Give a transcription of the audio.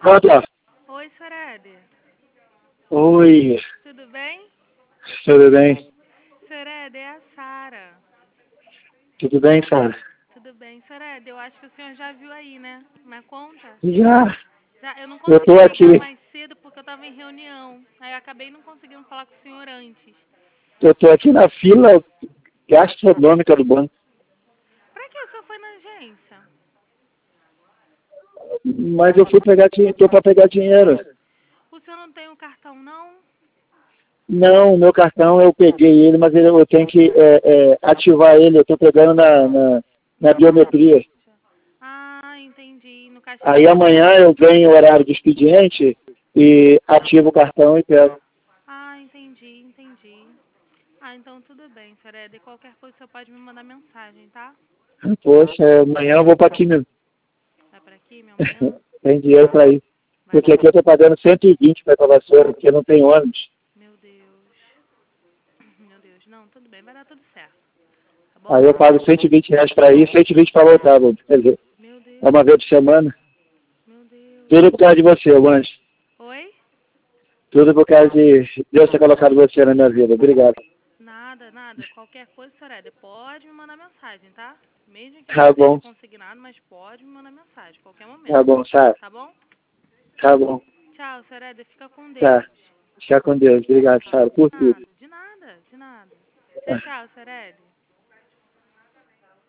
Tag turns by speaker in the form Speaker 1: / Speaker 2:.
Speaker 1: Pronto, ó.
Speaker 2: Oi, Sorede.
Speaker 1: Oi,
Speaker 2: Tudo bem?
Speaker 1: tudo bem?
Speaker 2: Sorede, é a Sara.
Speaker 1: Tudo bem, Sara?
Speaker 2: Tudo bem, Sorede? Eu acho que o senhor já viu aí, né? Na conta?
Speaker 1: Já,
Speaker 2: Já, eu não
Speaker 1: eu
Speaker 2: consegui
Speaker 1: tô
Speaker 2: ligar
Speaker 1: aqui.
Speaker 2: mais cedo porque eu estava em reunião. Aí eu acabei não conseguindo falar com o senhor antes.
Speaker 1: Eu tô aqui na fila gastronômica do banco.
Speaker 2: Pra que o senhor foi na agência?
Speaker 1: Mas eu fui pegar dinheiro, tô para pegar dinheiro.
Speaker 2: O senhor não tem o cartão, não?
Speaker 1: Não, meu cartão eu peguei ele, mas eu tenho que ativar ele. Eu tô pegando na biometria.
Speaker 2: Ah, entendi. No caixa
Speaker 1: Aí
Speaker 2: eletrônico.
Speaker 1: amanhã eu venho o horário de expediente e ativo o cartão e pego.
Speaker 2: Ah, entendi. Ah, então tudo bem, Sorede. Qualquer coisa você pode me mandar mensagem, tá?
Speaker 1: Poxa, amanhã eu vou para aqui mesmo.
Speaker 2: Vai pra aqui, meu amanhã?
Speaker 1: Tem dinheiro para ir.
Speaker 2: Vai
Speaker 1: Porque
Speaker 2: lá.
Speaker 1: aqui eu tô pagando 120 para ir para Vassoura, porque não tem ônibus.
Speaker 2: Meu Deus. Meu Deus. Não, tudo bem. Vai dar tudo certo. Tá
Speaker 1: Aí
Speaker 2: bom?
Speaker 1: eu pago R$ 120 para ir, 120 para voltar, quer dizer,
Speaker 2: Meu
Speaker 1: é uma
Speaker 2: Deus.
Speaker 1: vez por semana.
Speaker 2: Meu Deus.
Speaker 1: Tudo por causa de você, Anjo.
Speaker 2: Oi?
Speaker 1: Tudo por causa de Deus ter colocado você na minha vida. Obrigado.
Speaker 2: Nada. Qualquer coisa, Sorede, pode me mandar mensagem, tá? Mesmo que não
Speaker 1: Tá
Speaker 2: esteja
Speaker 1: bom,
Speaker 2: consignado, mas pode me mandar mensagem, qualquer
Speaker 1: tá
Speaker 2: momento.
Speaker 1: bom, sabe?
Speaker 2: Tá bom?
Speaker 1: Tá bom,
Speaker 2: Tchau, Sorede. Fica com Deus.
Speaker 1: tá. Fica com Deus. Obrigado, Sara, por tudo.
Speaker 2: De nada. Tchau, Sorede.